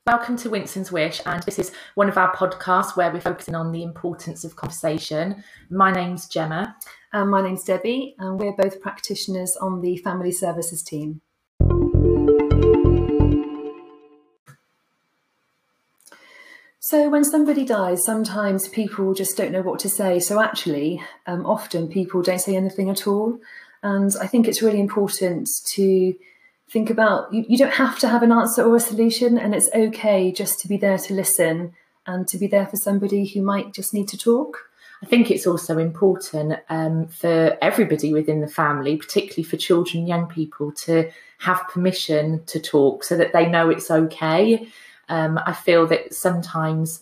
Welcome to Winston's Wish, and this is one of our podcasts where we're focusing on the importance of conversation. My name's Gemma. And my name's Debbie, and we're both practitioners on the Family Services team. So when somebody dies, sometimes people just don't know what to say. So actually, often people don't say anything at all. And I think it's really important to think about, you don't have to have an answer or a solution, and it's okay just to be there to listen and to be there for somebody who might just need to talk. I think it's also important for everybody within the family, particularly for children and young people, to have permission to talk so that they know it's okay. I feel that sometimes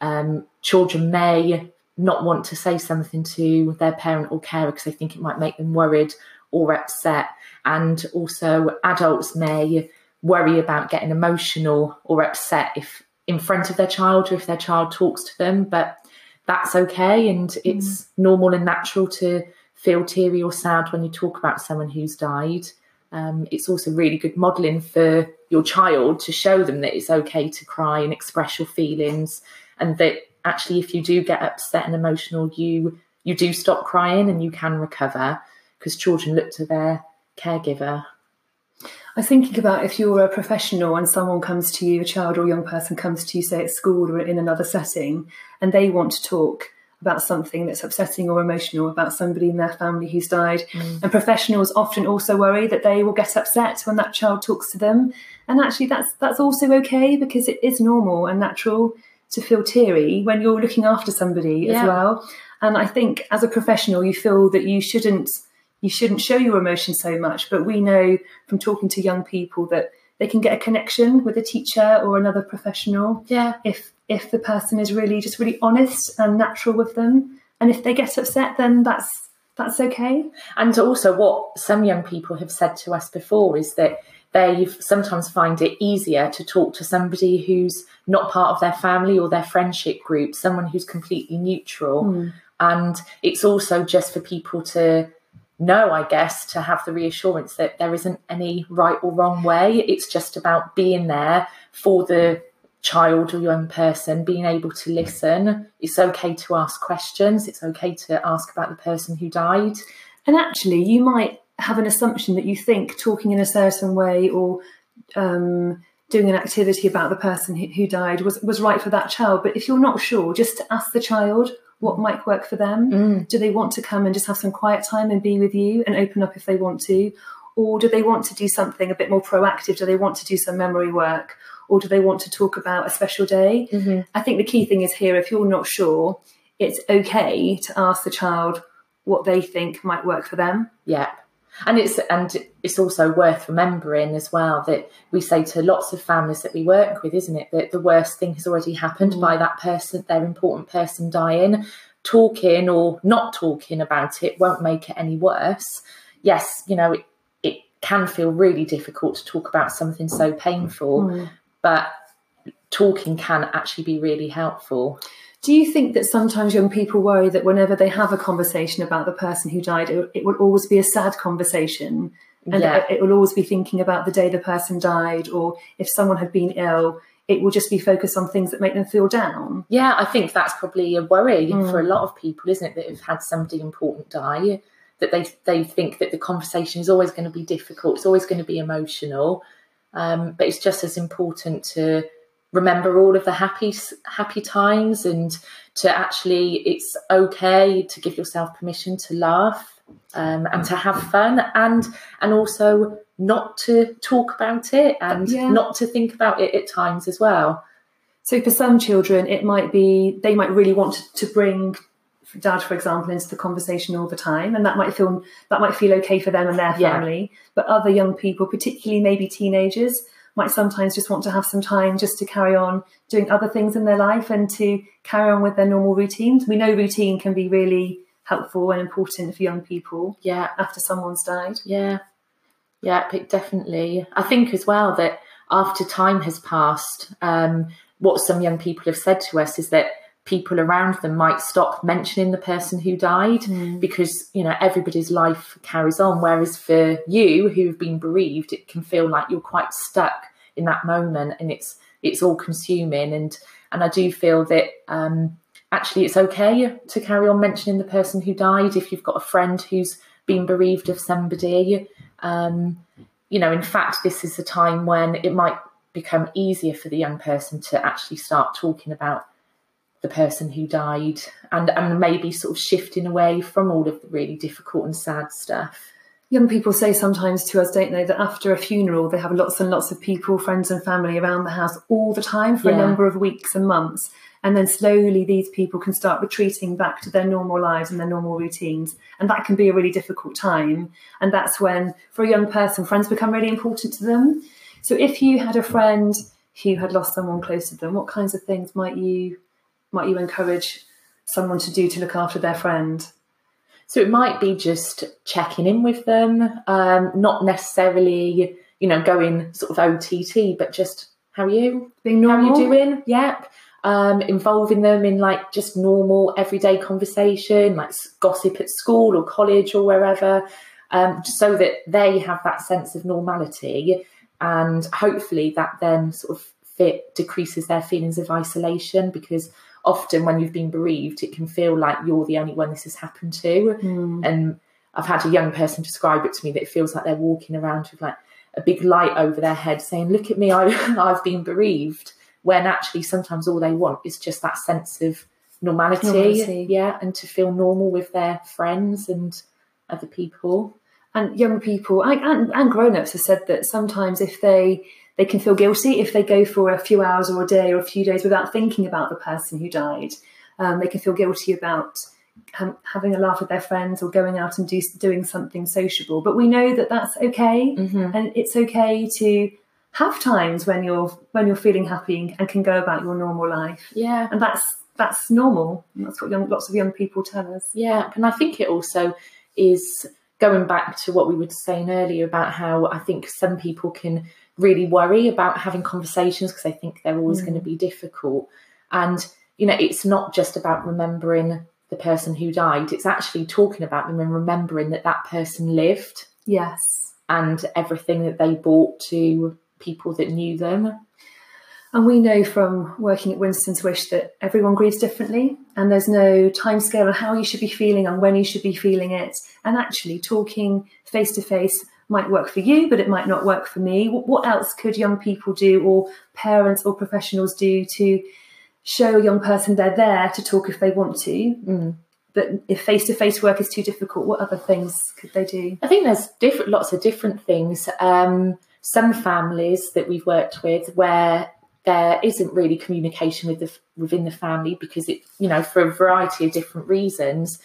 children may not want to say something to their parent or carer because they think it might make them worried or upset. And also adults may worry about getting emotional or upset if in front of their child or if their child talks to them. But that's okay, and it's normal and natural to feel teary or sad when you talk about someone who's died. It's also really good modelling for your child to show them that it's okay to cry and express your feelings, and that actually if you do get upset and emotional, you do stop crying and you can recover, because children look to their caregiver. I was thinking about if you're a professional and someone comes to you, a child or a young person comes to you, say at school or in another setting, and they want to talk about something that's upsetting or emotional about somebody in their family who's died. And professionals often also worry that they will get upset when that child talks to them. And actually that's also okay, because it is normal and natural to feel teary when you're looking after somebody as well. And I think as a professional, you feel that you shouldn't show your emotion so much, but we know from talking to young people that they can get a connection with a teacher or another professional if the person is really honest and natural with them. And if they get upset, then that's okay. And also what some young people have said to us before is that they sometimes find it easier to talk to somebody who's not part of their family or their friendship group, someone who's completely neutral. And it's also just for people to know, I guess, to have the reassurance that there isn't any right or wrong way. It's just about being there for the child or young person, being able to listen. It's okay to ask questions. It's okay to ask about the person who died. And actually, you might have an assumption that you think talking in a certain way or doing an activity about the person who died was right for that child. But if you're not sure, just to ask the child what might work for them. Do they want to come and just have some quiet time and be with you and open up if they want to? Or do they want to do something a bit more proactive? Do they want to do some memory work? Or do they want to talk about a special day? I think the key thing is here, if you're not sure, it's okay to ask the child what they think might work for them. Yeah. And it's also worth remembering as well that we say to lots of families that we work with, isn't it, that the worst thing has already happened by that person, their important person dying. Talking or not talking about it won't make it any worse. Yes, it can feel really difficult to talk about something so painful, but talking can actually be really helpful. Do you think that sometimes young people worry that whenever they have a conversation about the person who died, it will always be a sad conversation, and it will always be thinking about the day the person died, or if someone had been ill, it will just be focused on things that make them feel down? Yeah, I think that's probably a worry for a lot of people, isn't it, that have had somebody important die, that they think that the conversation is always going to be difficult, it's always going to be emotional, but it's just as important to remember all of the happy times, and to actually, it's okay to give yourself permission to laugh and to have fun, and also not to talk about it and not to think about it at times as well. So for some children, it might be they might really want to bring dad, for example, into the conversation all the time, and that might feel okay for them and their family. But other young people, particularly maybe teenagers, might sometimes just want to have some time just to carry on doing other things in their life and to carry on with their normal routines. We know routine can be really helpful and important for young people after someone's died. Yeah, definitely. I think as well that after time has passed, what some young people have said to us is that people around them might stop mentioning the person who died because, everybody's life carries on. Whereas for you who've been bereaved, it can feel like you're quite stuck in that moment, and it's it's all consuming. And I do feel that actually it's okay to carry on mentioning the person who died if you've got a friend who's been bereaved of somebody. In fact, this is a time when it might become easier for the young person to actually start talking about the person who died, and maybe sort of shifting away from all of the really difficult and sad stuff. Young people say sometimes to us, don't they, that after a funeral they have lots and lots of people, friends and family around the house all the time for a number of weeks and months. And then slowly these people can start retreating back to their normal lives and their normal routines. And that can be a really difficult time. And that's when, for a young person, friends become really important to them. So if you had a friend who had lost someone close to them, what kinds of things might you encourage someone to do to look after their friend? So it might be just checking in with them, not necessarily, going sort of OTT, but just, how are you? Being normal. How are you doing? Yep. Involving them in like just normal everyday conversation, like gossip at school or college or wherever, so that they have that sense of normality, and hopefully that then sort of decreases their feelings of isolation, because often when you've been bereaved, it can feel like you're the only one this has happened to. And I've had a young person describe it to me that it feels like they're walking around with like a big light over their head saying, look at me, I've been bereaved, when actually sometimes all they want is just that sense of normality. Yeah, and to feel normal with their friends and other people. And young people and grown-ups have said that sometimes if they can feel guilty if they go for a few hours or a day or a few days without thinking about the person who died. They can feel guilty about having a laugh with their friends or going out and doing something sociable. But we know that that's okay, and it's okay to have times when you're feeling happy and can go about your normal life. Yeah, and that's normal. And that's what lots of young people tell us. Yeah, and I think it also is going back to what we were saying earlier about how I think some people can really worry about having conversations because they think they're always going to be difficult. And, it's not just about remembering the person who died. It's actually talking about them and remembering that person lived. Yes. And everything that they brought to people that knew them. And we know from working at Winston's Wish that everyone grieves differently, and there's no timescale on how you should be feeling and when you should be feeling it. And actually talking face to face might work for you, but it might not work for me. What else could young people do, or parents or professionals do, to show a young person they're there to talk if they want to? But if face-to-face work is too difficult, what other things could they do? I think there's lots of different things. Some families that we've worked with where there isn't really communication within the family because it, for a variety of different reasons.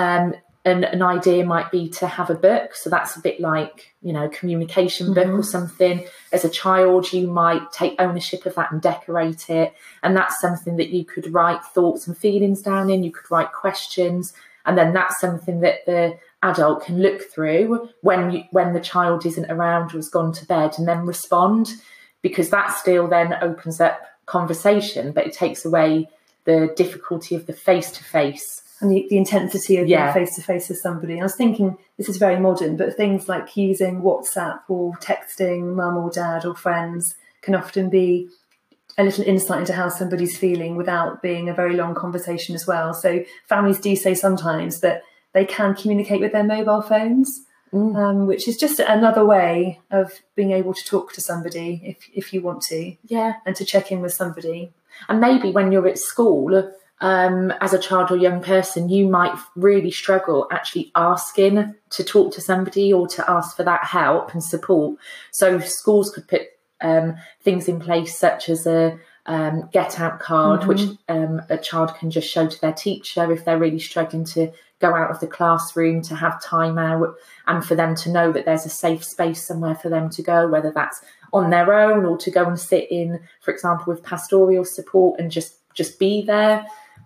And an idea might be to have a book. So that's a bit like, communication book or something. As a child, you might take ownership of that and decorate it. And that's something that you could write thoughts and feelings down in. You could write questions. And then that's something that the adult can look through when the child isn't around or has gone to bed, and then respond, because that still then opens up conversation, but it takes away the difficulty of the face-to-face. And the intensity of being face-to-face with somebody. I was thinking, this is very modern, but things like using WhatsApp or texting mum or dad or friends can often be a little insight into how somebody's feeling without being a very long conversation as well. So families do say sometimes that they can communicate with their mobile phones, which is just another way of being able to talk to somebody if you want to. Yeah. And to check in with somebody. And maybe when you're at school, as a child or young person, you might really struggle actually asking to talk to somebody or to ask for that help and support. So schools could put things in place such as a get out card, which a child can just show to their teacher if they're really struggling to go out of the classroom, to have time out, and for them to know that there's a safe space somewhere for them to go, whether that's on their own or to go and sit in, for example, with pastoral support and just be there.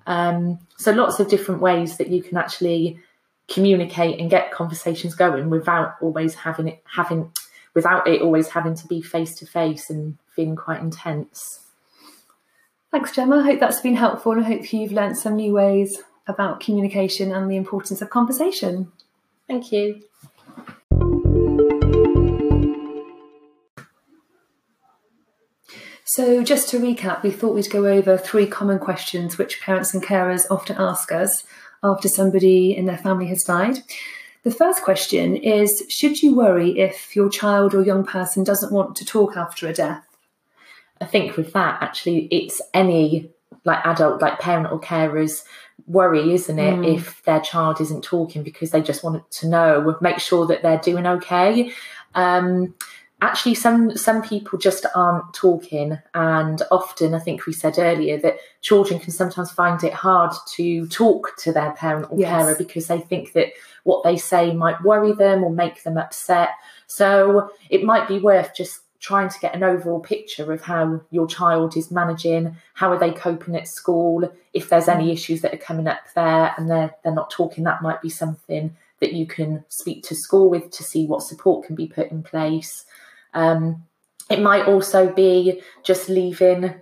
So lots of different ways that you can actually communicate and get conversations going without always having it always having to be face to face and feeling quite intense. Thanks, Gemma. I hope that's been helpful, and I hope you've learnt some new ways about communication and the importance of conversation. Thank you. So just to recap, we thought we'd go over 3 common questions which parents and carers often ask us after somebody in their family has died. The first question is, should you worry if your child or young person doesn't want to talk after a death? I think with that, actually, it's any adult, parent or carer's worry, isn't it, if their child isn't talking, because they just want to know, make sure that they're doing okay. Actually, some people just aren't talking, and often, I think we said earlier, that children can sometimes find it hard to talk to their parent or carer because they think that what they say might worry them or make them upset. So it might be worth just trying to get an overall picture of how your child is managing, how are they coping at school, if there's any issues that are coming up there and they're not talking, that might be something that you can speak to school with to see what support can be put in place. It might also be just leaving,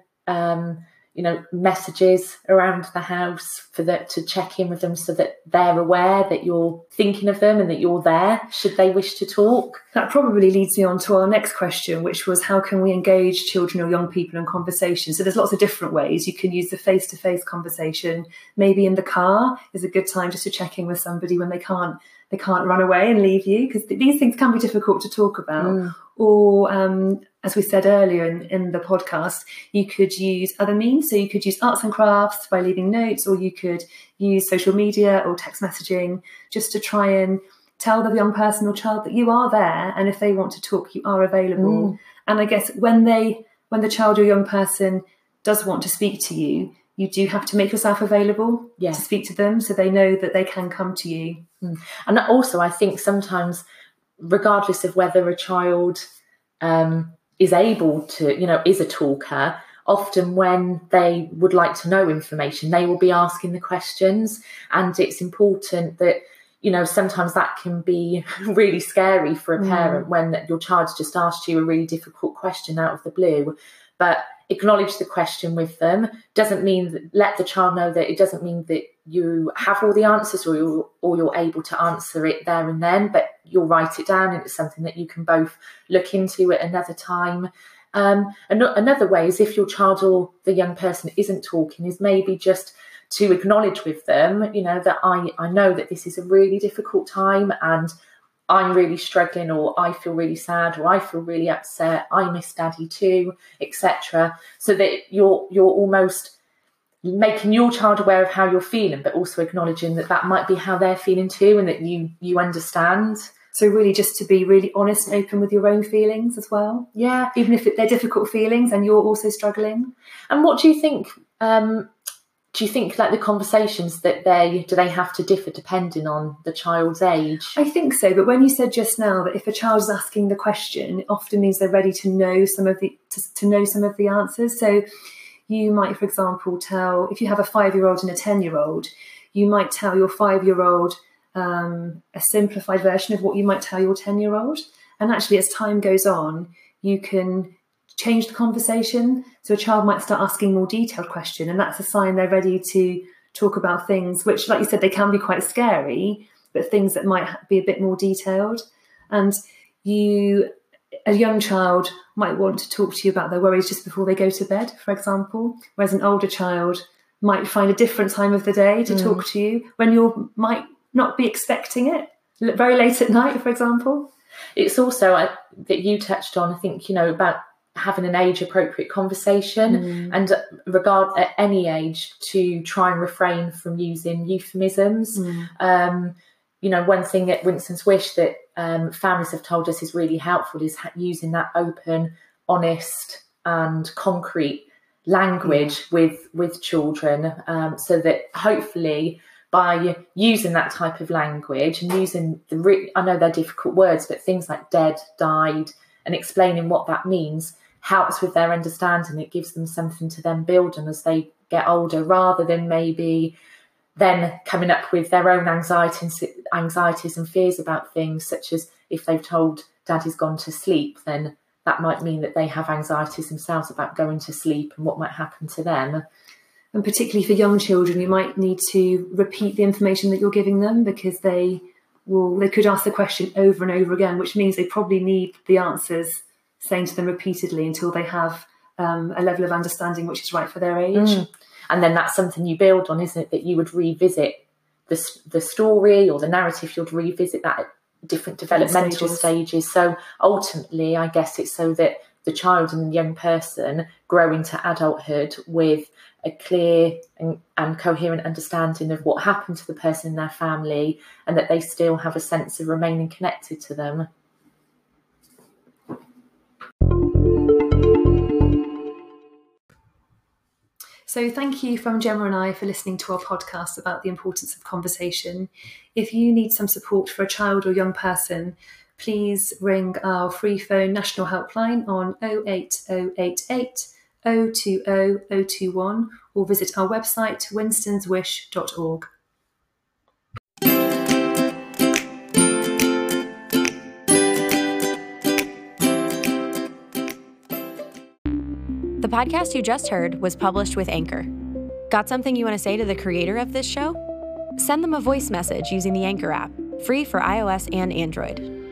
messages around the house to check in with them so that they're aware that you're thinking of them and that you're there should they wish to talk. That probably leads me on to our next question, which was, how can we engage children or young people in conversation? So there's lots of different ways. You can use the face-to-face conversation. Maybe in the car is a good time just to check in with somebody when they can't run away and leave you, because these things can be difficult to talk about. Or, as we said earlier in the podcast, you could use other means. So you could use arts and crafts by leaving notes, or you could use social media or text messaging just to try and tell the young person or child that you are there, and if they want to talk, you are available. And I guess when the child or young person does want to speak to you, you do have to make yourself available to speak to them so they know that they can come to you. And also, I think sometimes, regardless of whether a child is able to, is a talker, often when they would like to know information, they will be asking the questions. And it's important that, sometimes that can be really scary for a parent when your child's just asked you a really difficult question out of the blue. But acknowledge the question with them. Doesn't mean that, let the child know that it doesn't mean that you have all the answers or you're able to answer it there and then, but you'll write it down and it's something that you can both look into at another time. Another way is, if your child or the young person isn't talking, is maybe just to acknowledge with them, that I know that this is a really difficult time and I'm really struggling, or I feel really sad, or I feel really upset, I miss Daddy too, etc. So that you're almost making your child aware of how you're feeling, but also acknowledging that might be how they're feeling too, and that you understand. So really just to be really honest and open with your own feelings as well. Yeah. Even if they're difficult feelings and you're also struggling. And what do you think? Do you think the conversations that do they have to differ depending on the child's age? I think so, but when you said just now that if a child is asking the question, it often means they're ready to know some of the answers. So you might, for example, if you have a 5-year-old and a 10-year-old, you might tell your 5-year-old a simplified version of what you might tell your 10-year-old. And actually, as time goes on, you can change the conversation. So a child might start asking more detailed questions, and that's a sign they're ready to talk about things which, like you said, they can be quite scary, but things that might be a bit more detailed. And a young child might want to talk to you about their worries just before they go to bed, for example, whereas an older child might find a different time of the day to talk to you when you might not be expecting it, very late at night, for example. It's also that you touched on, I think, about having an age-appropriate conversation, and at any age to try and refrain from using euphemisms. One thing at Winston's Wish that families have told us is really helpful is using that open, honest and concrete language with children, so that hopefully by using that type of language and using I know they're difficult words, but things like dead, died, and explaining what that means helps with their understanding. It gives them something to then build on as they get older, rather than maybe then coming up with their own anxieties and fears about things, such as if they've told Daddy's gone to sleep, then that might mean that they have anxieties themselves about going to sleep and what might happen to them. And particularly for young children, you might need to repeat the information that you're giving them, because they could ask the question over and over again, which means they probably need the answers saying to them repeatedly until they have a level of understanding which is right for their age. And then that's something you build on, isn't it? That you would revisit the story or the narrative, you'd revisit that at different developmental stages. So ultimately, I guess it's so that the child and the young person grow into adulthood with a clear and coherent understanding of what happened to the person in their family, and that they still have a sense of remaining connected to them. So thank you from Gemma and I for listening to our podcast about the importance of conversation. If you need some support for a child or young person, please ring our free phone national helpline on 08088 020 021 or visit our website winstonswish.org. The podcast you just heard was published with Anchor. Got something you want to say to the creator of this show? Send them a voice message using the Anchor app, free for iOS and Android.